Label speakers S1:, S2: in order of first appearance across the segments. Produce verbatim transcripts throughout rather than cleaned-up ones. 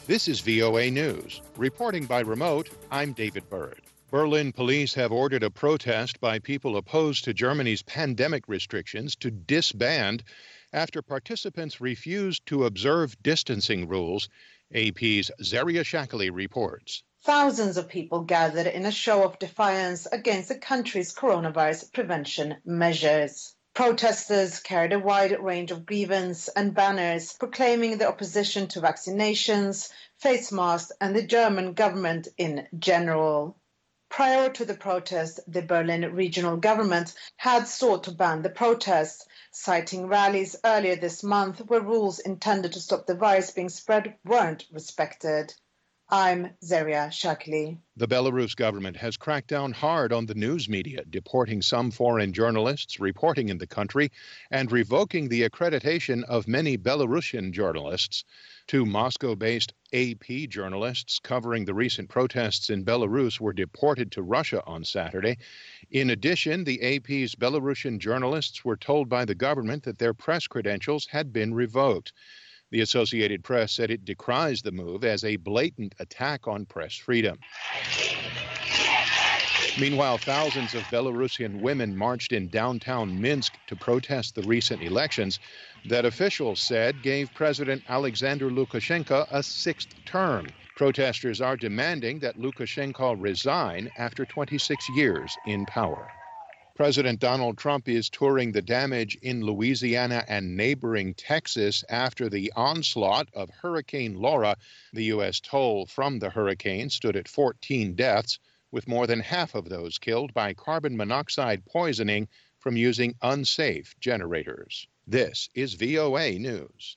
S1: This is V O A News. Reporting by remote, I'm David Byrd. Berlin police have ordered a protest by people opposed to Germany's pandemic restrictions to disband after participants refused to observe distancing rules. A P's Zaria Shakali reports.
S2: Thousands of people gathered in a show of defiance against the country's coronavirus prevention measures. Protesters carried a wide range of grievance and banners proclaiming their opposition to vaccinations, face masks, and the German government in general. Prior to the protest, the Berlin regional government had sought to ban the protests, citing rallies earlier this month where rules intended to stop the virus being spread weren't respected. I'm Zaria Shakali.
S1: The Belarus government has cracked down hard on the news media, deporting some foreign journalists reporting in the country and revoking the accreditation of many Belarusian journalists. Two Moscow-based A P journalists covering the recent protests in Belarus were deported to Russia on Saturday. In addition, the A P's Belarusian journalists were told by the government that their press credentials had been revoked. The Associated Press said it decries the move as a blatant attack on press freedom. Meanwhile, thousands of Belarusian women marched in downtown Minsk to protest the recent elections that officials said gave President Alexander Lukashenko a sixth term. Protesters are demanding that Lukashenko resign after twenty-six years in power. President Donald Trump is touring the damage in Louisiana and neighboring Texas after the onslaught of Hurricane Laura. The U S toll from the hurricane stood at fourteen deaths, with more than half of those killed by carbon monoxide poisoning from using unsafe generators. This is V O A News.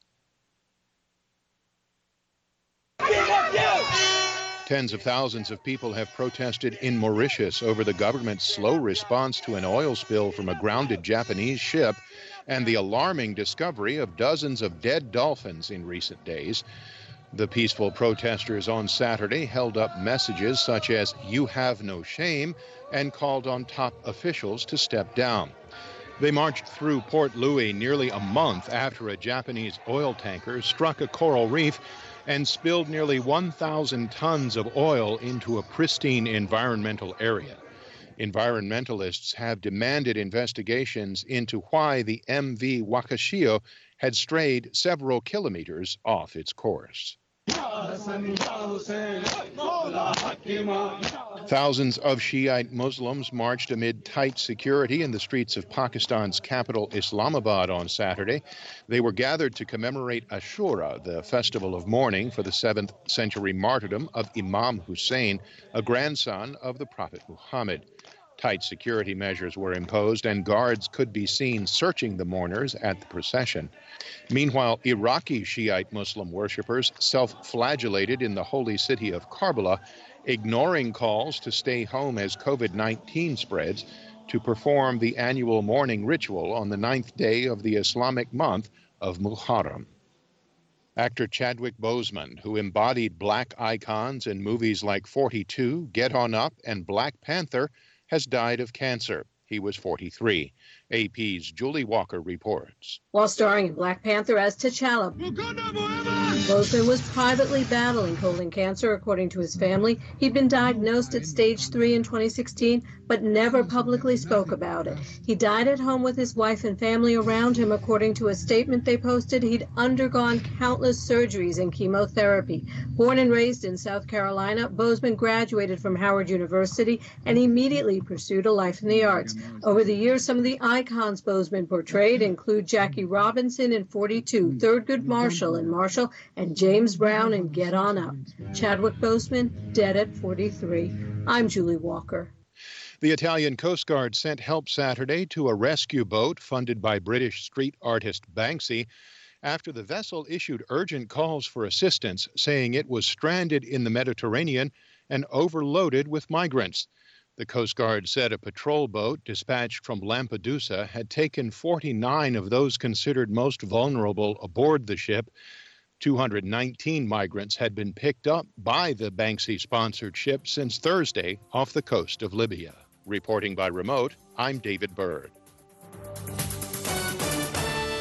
S1: Tens of thousands of people have protested in Mauritius over the government's slow response to an oil spill from a grounded Japanese ship and the alarming discovery of dozens of dead dolphins in recent days. The peaceful protesters on Saturday held up messages such as "You have no shame" and called on top officials to step down. They marched through Port Louis nearly a month after a Japanese oil tanker struck a coral reef and spilled nearly one thousand tons of oil into a pristine environmental area. Environmentalists have demanded investigations into why the M V Wakashio had strayed several kilometers off its course. Thousands of Shiite Muslims marched amid tight security in the streets of Pakistan's capital, Islamabad, on Saturday. They were gathered to commemorate Ashura, the festival of mourning for the seventh century martyrdom of Imam Hussein, a grandson of the Prophet Muhammad. Tight security measures were imposed, and guards could be seen searching the mourners at the procession. Meanwhile, Iraqi Shiite Muslim worshippers self-flagellated in the holy city of Karbala, ignoring calls to stay home as COVID nineteen spreads, to perform the annual mourning ritual on the ninth day of the Islamic month of Muharram. Actor Chadwick Boseman, who embodied black icons in movies like forty-two, Get On Up, and Black Panther, has died of cancer. He was forty-three. A P's Julie Walker reports.
S3: While starring in Black Panther as T'Challa, Boseman was privately battling colon cancer, according to his family. He'd been diagnosed at stage three in twenty sixteen, but never publicly spoke about it. He died at home with his wife and family around him, according to a statement they posted. He'd undergone countless surgeries and chemotherapy. Born and raised in South Carolina, Boseman graduated from Howard University and immediately pursued a life in the arts. Over the years, some of the icons Boseman portrayed include Jackie Robinson in forty-two, Thurgood Marshall in Marshall, and James Brown in Get On Up. Chadwick Boseman, dead at forty-three. I'm Julie Walker.
S1: The Italian Coast Guard sent help Saturday to a rescue boat funded by British street artist Banksy after the vessel issued urgent calls for assistance, saying it was stranded in the Mediterranean and overloaded with migrants. The Coast Guard said a patrol boat dispatched from Lampedusa had taken forty-nine of those considered most vulnerable aboard the ship. two hundred nineteen migrants had been picked up by the Banksy-sponsored ship since Thursday off the coast of Libya. Reporting by remote, I'm David Byrd.